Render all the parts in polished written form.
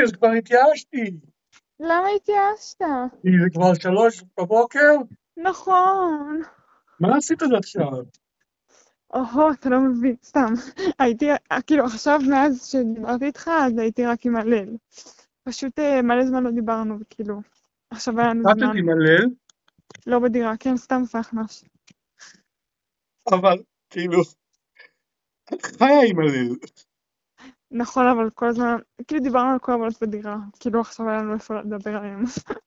אז כבר התייאשתי. למה התייאשת? כי זה כבר 3 בבוקר? נכון. מה עשית עד עכשיו? אתה לא מבין, סתם. הייתי, כאילו, עכשיו מאז שדיברתי איתך, אז הייתי רק עם הלל. פשוט מלא זמן לא דיברנו, וכאילו, עכשיו היה לנו זמן. חטאתי מלל, לא בדירה, כן, סתם סחנש. אבל כאילו, חיה עם מלל. נכון, אבל כל הזמן, כאילו דיברנו על כל הבנות בדירה. כאילו, עכשיו היה לנו איפה לדבר עליהם.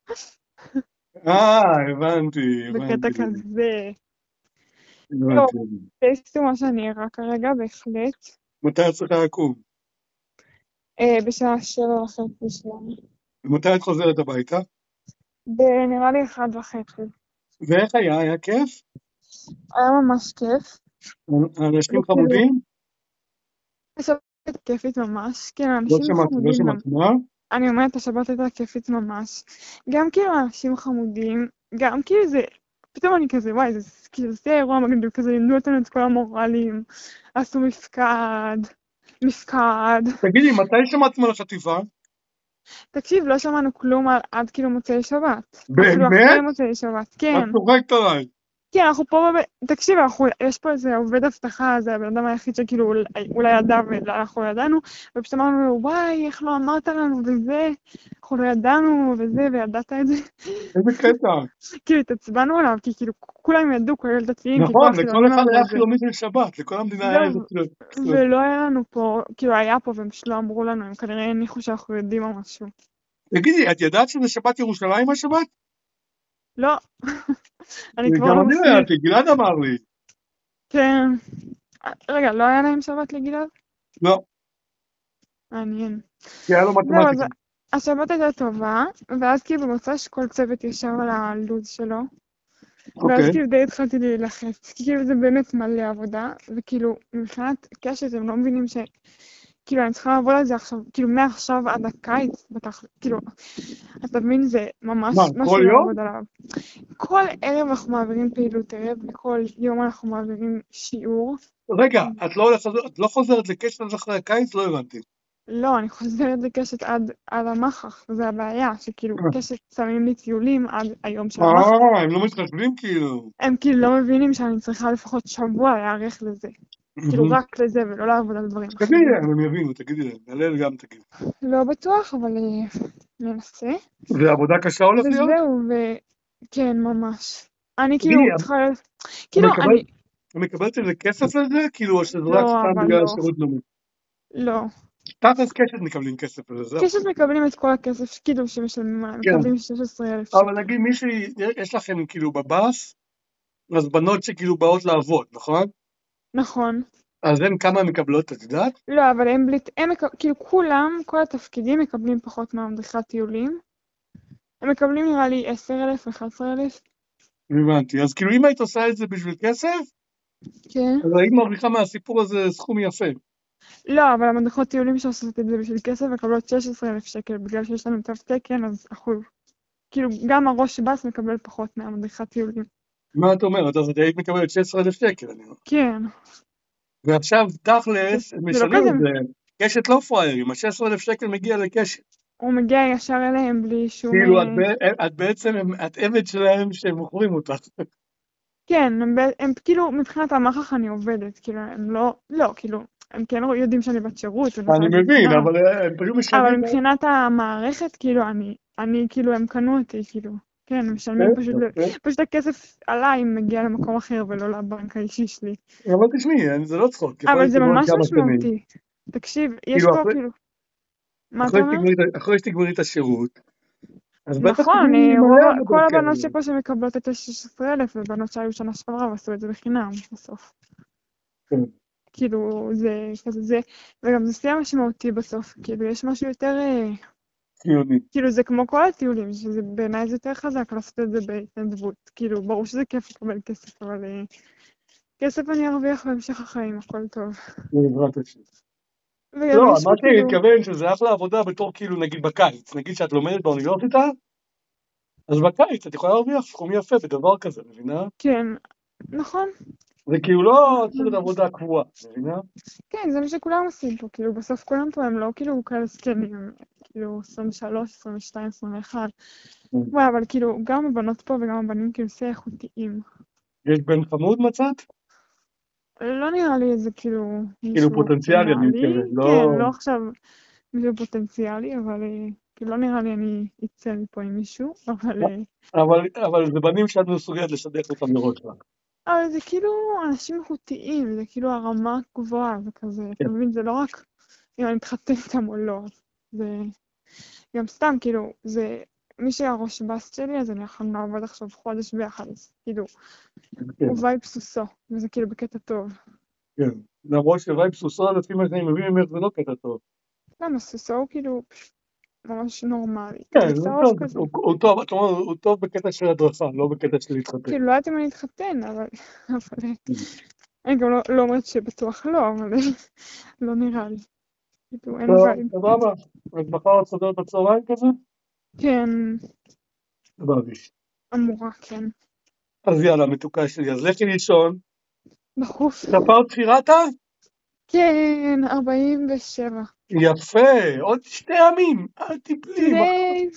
הבנתי. בקטע כזה. לא, טייסטו מה שאני ערה כרגע, בהחלט. מתי את צריכה לקום? בשעה 7:30 שלנו. ומתי את חוזרת הביתה? נראה לי 1:30. ואיך היה? היה כיף? היה ממש כיף. אנשים וכאילו, חמודים? השבת הייתה כיפית ממש. כן, לא אנשים שמעתי, לא חמודים גם. שמעתי. מה? אני אומרת, השבת הייתה כיפית ממש. גם כאילו אנשים חמודים, גם כאילו זה, פתאום אני כזה, וואי, זה כאילו זה אירוע מגניב, כזה לימדו אותנו את כל המורלים, עשו מפקד. תגידי, מתי שמעתם על החטיבה? תקשיב, לא שמענו כלום עד כאילו מוצאי שבת. אפילו אחרי באמת? מוצאי שבת, את כן. צוחקת עליי. כן, אנחנו פה, תקשיב, יש פה איזה עובד אבטחה, זה הבן אדם היחיד שכאילו אולי ידע ואנחנו לא ידענו, ופשוט אמרנו לו, וואי, איך לא אמרת לנו וזה, אנחנו לא ידענו וזה, וידעת את זה. איזה קטע. כאילו, התעצבנו עליו, כי כאילו, כולם ידעו, כולל דתיים, כי כל נכון, לכל החילונים אחד אמרו היה את זה. חילומי של שבת, לכל המדינה היה איזה זהו, ולא היה לנו פה, כאילו, היה פה, והם פשוט לא אמרו לנו, הם כנראה הניחו שאנחנו יודעים או משהו. תגידי, את ידעת שזה שבת ירושלים השבת? לא, אני כבר גם לא אני לא מספיק. ידעתי, גלעד אמר לי. כן. רגע, לא היה להם שבת לגלעד? לא, מעניין. כי היה לו זהו, אז מתמטיקה. השבת הייתה טובה, ואז כאילו במוצא שכל צוות ישב על הלו"ז שלו, ואז אוקיי. כאילו די התחלתי להילחץ, כי כאילו זה באמת מלא עבודה, וכאילו מבחינת קשת הם לא מבינים כאילו אני צריכה לעבוד על זה עכשיו, כאילו מעכשיו עד הקיץ, בטח, כאילו, אתה מבין, זה ממש מה, כל משהו יום? לעבוד עליו. כל ערב אנחנו מעבירים פעילות ערב, וכל יום אנחנו מעבירים שיעור. רגע, את לא חוזרת לקשת עד אחרי הקיץ? לא הבנתי. לא, אני חוזרת לקשת עד המחח, זה הבעיה, שכאילו קשת שמים לי טיולים עד היום של המחח. הם לא מתחשבים כאילו. הם כאילו לא מבינים שאני צריכה לפחות שבוע להיערך לזה. כאילו רק לזה ולא לעבוד על דברים תגידי אחרים. להם, הם יבינו, תגידי להם. הלל גם תגיד. לא בטוח, אבל ננסה. זה עבודה קשה הולך להיות? וזהו, וכן, ממש. אני כאילו תגידי, צריכה... כאילו, את מקבלת איזה כסף לזה? כאילו, או שזה רק לא, סתם אבל בגלל לא. השירות לאומי? לא. תכלס קשת מקבלים כסף לזה, זהו. קשת מקבלים את כל הכסף, כאילו, שמשלמים עליהם, כן. מקבלים 16,000 אבל שקל. נגיד יש לכם כאילו בבאס, אז בנות שכאילו באות לעבוד, נכון? נכון. אז הן כמה הן מקבלות, את יודעת? לא, אבל כאילו כולם, כל התפקידים מקבלים פחות מהמדריכת טיולים. הם מקבלים נראה לי 10,000, 11,000. הבנתי. אז כאילו אם היית עושה את זה בשביל כסף, כן. אז היית מרוויחה מהסיפור הזה סכום יפה. לא, אבל המדריכות טיולים שעושות את זה בשביל כסף מקבלות 16,000 שקל, בגלל שיש לנו תו תקן, אז אנחנו, כאילו, גם הראש בס מקבל פחות מהמדריכת טיולים. מה את אומרת? אז את היית מקבלת 16,000 שקל, אני אומר. כן. ועכשיו תכלס, הם זה לא משלמים כזה, את זה. קשת לא פראיירים, ה-16,000 שקל מגיע לקשת. הוא מגיע ישר אליהם בלי שום... כאילו את בעצם, את עבד שלהם שהם מוכרים אותך. כן, הם כאילו, מבחינת המחח אני עובדת, כאילו, הם לא, כאילו, הם כן יודעים שאני בת שירות, אני מבין, אבל הם פשוט אבל משלמים. מבחינת המערכת, כאילו, אני, כאילו, הם קנו אותי, כאילו, כן, הם משלמים פשוט הכסף עליי מגיע למקום אחר ולא לבנק האישי שלי. אבל תשמעי, זה לא צחוק. אבל זה ממש משמעותי. תקשיב, יש פה כאילו... מה אתה אומר? אחרי שתגמרי את השירות, אז בטח נכון, תגמרי מלא עבודות כל כאלה. הבנות שפה שמקבלות את ה-16,000, ובנות שהיו שנה שעברה ועשו את זה בחינם בסוף. כן. כאילו, זה כזה זה, וגם זה סייע משמעותי בסוף, כאילו, יש משהו יותר... ציוני. כאילו, זה כמו כל הטיולים, שזה בעיניי זה יותר חזק לעשות את זה בהתנדבות. כאילו, ברור שזה כיף לקבל כסף, אבל כסף אני ארוויח בהמשך החיים, הכל טוב. בעזרת השם. וגם לא, יש מה לי כאילו... שהתכוון שזה אחלה עבודה בתור כאילו נגיד בקיץ, נגיד שאת לומדת באוניברסיטה, אז בקיץ את יכולה להרוויח סכום יפה בדבר כזה, מבינה? כן, נכון. זה כאילו לא צריך עבודה קבועה, מבינה? כן, זה מה שכולם עושים פה, כאילו, בסוף כולם פה הם לא כאילו כאלה זקנים. כאילו 23, 22, 21. וואי, אבל כאילו, גם הבנות פה וגם הבנים כאילו זה איכותיים. יש בן חמוד מצאת? לא נראה לי איזה כאילו כאילו מישהו פוטנציאלי, אני פרסונלי. מתכוון, כן, לא... לא עכשיו מישהו פוטנציאלי, אבל כאילו לא נראה לי אני אצא מפה עם מישהו, אבל זה בנים שאת מסוגלת לשדך אותם מראש לך. אבל זה כאילו אנשים איכותיים, זה כאילו הרמה גבוהה, זה כזה, אתה כן. מבין? זה לא רק אם אני מתחתן איתם או לא, זה גם סתם, כאילו, זה מי שהראש בסט שלי, אז אני יכולה לעבוד עכשיו חודש ביחד, אז כאילו, כן, הוא וייב סוסו, וזה כאילו בקטע טוב. כן. למרות שווייב סוסו, לפי מה שאני מבין ממך, זה לא קטע טוב. למה סוסו הוא כאילו ממש נורמלי, כן, כזה הוא צהוב טוב, כזה. הוא טוב, אתה אומר, הוא טוב בקטע של הדרכה, לא בקטע של להתחתן. כאילו, לא יודעת אם אני אתחתן, אבל אני גם לא אומרת שבטוח לא, אבל לא נראה לי. כאילו, אין טוב, וייב. סבבה. אז מחר עוד סודות בצהריים כזה? כן, סבבי. אמורה, כן. אז יאללה, מתוקה שלי, אז לכי לישון. דחוף. ספרת שירתה? כן, 47. יפה, עוד 2 ימים, אל תיפלי, Today's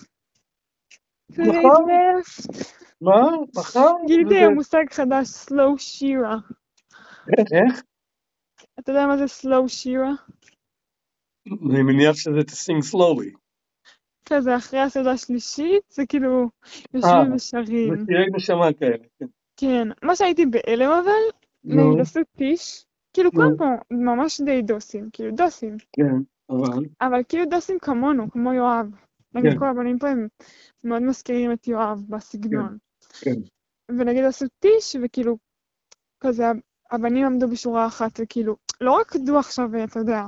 מחר? left. מה? מחר? גיליתי היום מושג חדש, slow שירה. איך? אתה יודע מה זה slow שירה? אני מניח שזה to sing slowly. כזה אחרי הסעודה שלישית, זה כאילו יושבים ושרים. זה שירי נשמה כאלה, כן. כן, מה שהייתי בהלם אבל, נגיד עשו טיש, כאילו כולם פה ממש די דוסים, כאילו דוסים. כן, אבל כאילו דוסים כמונו, כמו יואב. נגיד כל הבנים פה הם מאוד מזכירים את יואב בסגנון. כן. ונגיד עשו טיש, וכאילו כזה הבנים עמדו בשורה אחת, וכאילו לא רק דו עכשיו, אתה יודע,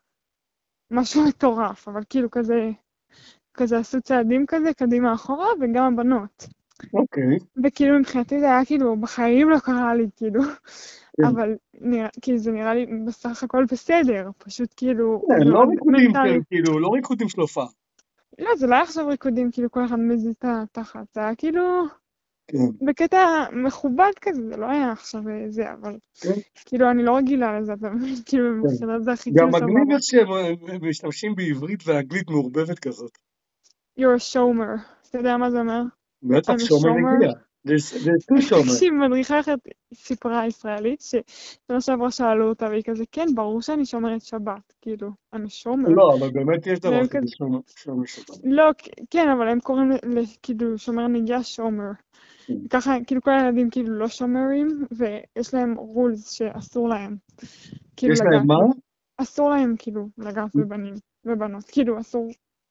משהו מטורף, אבל כאילו כזה עשו צעדים כזה, קדימה אחורה, וגם הבנות. אוקיי. וכאילו מבחינתי זה היה כאילו, בחיים לא קרה לי, כאילו, אבל כאילו זה נראה לי בסך הכל בסדר, פשוט כאילו, כן, זה לא מאוד ריקודים מנטלי. כאילו, לא ריקודים של הופעה. לא, זה לא היה עכשיו ריקודים, כאילו כל אחד מזיז את התחת, זה היה כאילו, כן. בקטע מכובד כזה, זה לא היה עכשיו זה, אבל כאילו אני לא רגילה לזה, אתה מבין? כאילו מבחינת זה הכי גם כאילו מגניב סבבה. איך שהם משתמשים בעברית ואנגלית מעורבבת כזאת. You're a shomer, אתה יודע מה זה אומר? בטח, I'm a שומר shomer. מגיע. There's two שומר. תקשיב, מדריכה אחת סיפרה ישראלית, ששנה שעברה שאלו אותה, והיא כזה, כן, ברור שאני שומרת שבת, כאילו, אני שומר. לא, אבל באמת יש דבר כזה שומר שבת. לא, כן, אבל הם קוראים כאילו שומר נגיעה שומר. ככה, כאילו כל הילדים כאילו לא שומרים, ויש להם רולס שאסור להם. יש להם מה? אסור להם כאילו לגעת בבנים ובנות, כאילו אסור.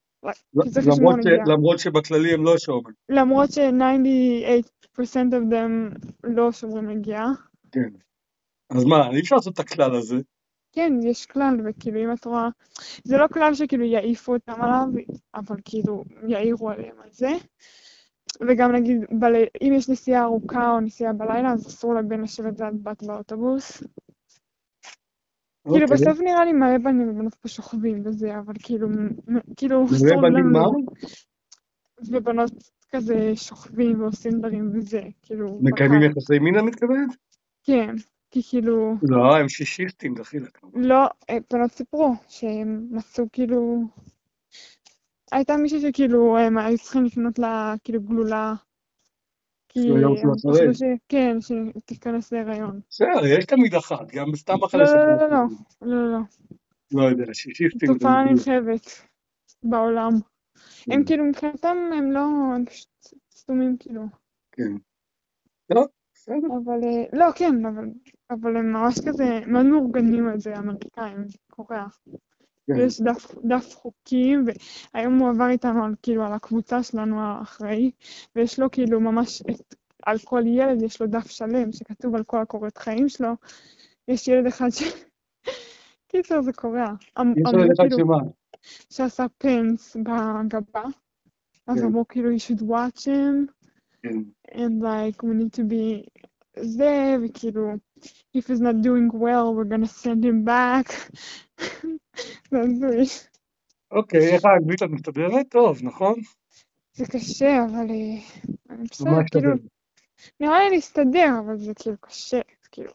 למרות שבכללי הם לא שומר. למרות ש-98% of them לא שומרים נגיעה. כן. אז מה, אי אפשר לעשות את הכלל הזה? כן, יש כלל, וכאילו אם את רואה, זה לא כלל שכאילו יעיפו אותם עליו, אבל כאילו יעירו עליהם על זה. וגם נגיד, אם יש נסיעה ארוכה או נסיעה בלילה, אז אסור לבן לשבת ליד בת באוטובוס. כאילו בסוף נראה לי מלא בנים ובנות פה שוכבים וזה, אבל כאילו מלא בנים מה? ובנות כזה שוכבים ועושים דברים וזה, כאילו... מקיימים יחסי מין, את מתכוונת? כן, כי כאילו... לא, הם שישיסטים, דחילק. לא, בנות סיפרו שהם מצאו כאילו... הייתה מישהי שכאילו הם היו צריכים לפנות לה כאילו גלולה, כי הם חשבו שכן, שתיכנס להיריון. בסדר, יש תמיד אחת, גם סתם אחת. לא. לא יודע, שישיסטים. תופעה נרחבת בעולם. הם כאילו מבחינתם הם לא, הם פשוט סתומים כאילו. כן. לא, בסדר. אבל, לא, כן, אבל הם ממש כזה, מאוד מאורגנים על זה, האמריקאים, קוריאה. יש דף חוקים, והיום הוא עבר איתנו כאילו על הקבוצה שלנו האחראי, ויש לו כאילו ממש, על כל ילד יש לו דף שלם, שכתוב על כל הקורות חיים שלו. יש ילד אחד קיצר זה קוריאה. יש ילד אחד שמה? שעשה פנס בגבה. אז אמרו כאילו, you should watch him, and like, we need to be זה, וכאילו, if he's not doing well, we're gonna send him back. זה הזוי. אוקיי, איך האנגלית את מסתדרת? טוב, נכון? זה קשה, אבל אני בסדר, כאילו, נראה לי להסתדר, אבל זה כאילו קשה, כאילו.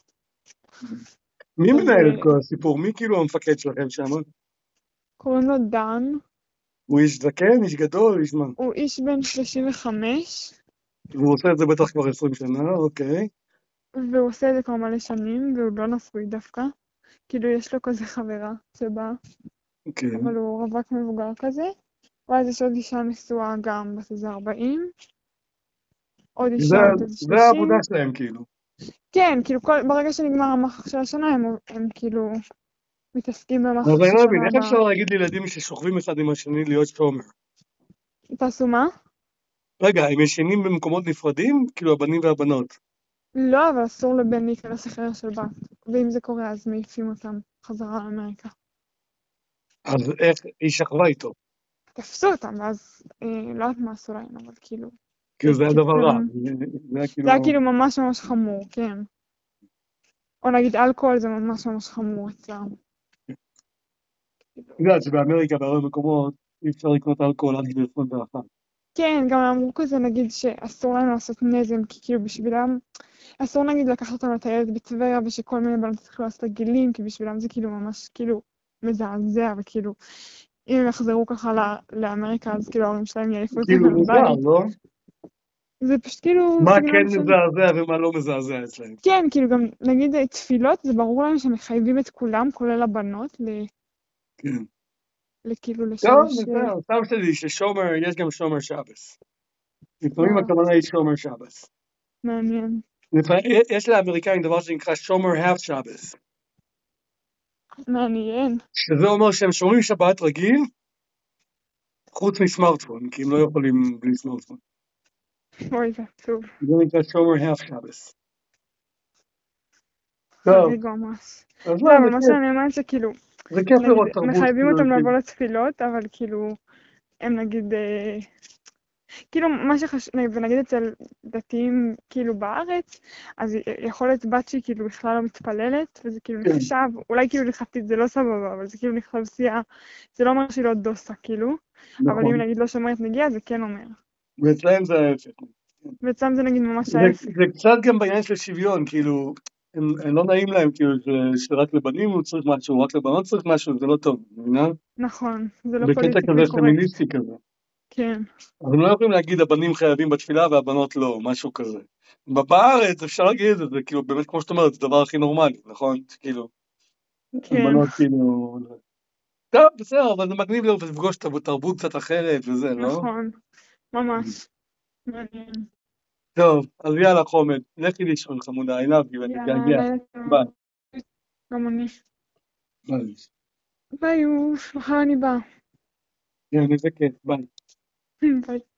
מי מנהל את כל הסיפור? מי כאילו המפקד שלכם שם? קוראים לו דן. הוא איש זקן, איש גדול, איש מה? הוא איש בן 35, והוא עושה את זה בטח כבר 20 שנה, אוקיי. והוא עושה את זה כבר מלא שנים, והוא לא נשוי דווקא. כאילו, יש לו כזה חברה שבאה, אוקיי. אבל הוא רווק מבוגר כזה. ואז יש עוד אישה נשואה גם בת איזה 40, עוד אישה בת איזה זה העבודה 30. שלהם, כאילו. כן, כאילו, ברגע שנגמר המחר של השנה, הם כאילו מתעסקים במחר אז אני של לא שנה מבין, איך הבאה. אפשר להגיד לילדים ששוכבים אחד עם השני להיות שומר? תעשו מה? רגע, הם ישנים במקומות נפרדים? כאילו הבנים והבנות. לא, אבל אסור לבן להיכנס לחדר של בת. ואם זה קורה, אז מעיפים אותם חזרה לאמריקה. אז איך היא שכבה איתו? תפסו אותם, ואז לא יודעת מה עשו להם, אבל כאילו... כאילו זה היה דבר רע. זה היה זה היה כאילו... כאילו ממש ממש חמור, כן. או נגיד אלכוהול זה ממש ממש חמור אצלם. אתה יודעת שבאמריקה בהרבה מקומות אי אפשר לקנות אלכוהול עד גיל 21. כן, גם אמרו כזה נגיד שאסור להם לעשות נזם, כי כאילו בשבילם, אסור נגיד לקחת אותם לטיילת בטבריה ושכל מיני בנות צריכים לעשות עגילים, כי בשבילם זה כאילו ממש כאילו מזעזע, וכאילו אם הם יחזרו ככה לאמריקה, אז כאילו ההורים שלהם יעיפו אותם כאילו מוזר, מהבית. לא? זה פשוט כאילו מה סגנון כן של... מזעזע ומה לא מזעזע אצלהם. כן, כאילו גם נגיד תפילות, זה ברור להם שמחייבים את כולם, כולל הבנות, כן. לכאילו טוב, לשלוש... בסדר, סתם שלי ששומר, יש גם שומר שבס. לפעמים וואו, הכוונה היא שומר שבס. מעניין. יש לאמריקאים דבר שנקרא שומר half שבס. מעניין. שזה אומר שהם שומרים שבת רגיל, חוץ מסמארטפון, כי הם לא יכולים בלי סמארטפון. אוי, זה עצוב. זה נקרא שומר half שבס. טוב, חריג ממש. אז לא, לא, אבל מה שאני אומרת שכאילו, זה כיף נגיד, לראות תרבות. מחייבים כאילו, אותם לבוא לתפילות, אבל כאילו, הם נגיד, כאילו, מה שחשוב, ונגיד אצל דתיים, כאילו, בארץ, אז יכול להיות בת שהיא כאילו בכלל לא מתפללת, וזה כאילו כן, נחשב, אולי כאילו לכתית זה לא סבבה, אבל זה כאילו נחשב סיעה, זה לא אומר שהיא לא דוסה, כאילו, אבל אם נכון. נגיד לא שומרת נגיעה, זה כן אומר. ואצלהם זה ההפך. ואצלם זה נגיד ממש ההפך. זה קצת גם בעניין של שוויון, כאילו, הם לא נעים להם, כאילו, שרק לבנים הוא צריך משהו, רק לבנות צריך משהו, זה לא טוב, מבינה? נכון, זה לא בקטע כזה פוליטיקלי קורקט. פמיניסטי כזה. כן, אז הם לא יכולים להגיד הבנים חייבים בתפילה והבנות לא, משהו כזה. בארץ אפשר להגיד את זה, זה כאילו באמת כמו שאת אומרת, זה הדבר הכי נורמלי, נכון? כאילו, כן, הבנות כאילו... טוב, בסדר, אבל זה מגניב לפגוש תרבות קצת אחרת וזה, לא? נכון, ממש. מעניין. טוב, אז יאללה חומד, לכי לישון חמודה, I love you, אני יאללה, מתגעגע. לילה ביי. טוב. גם אני. ביי. ביי, אוף, מחר אני באה. כן, איזה כיף, ביי. ביי.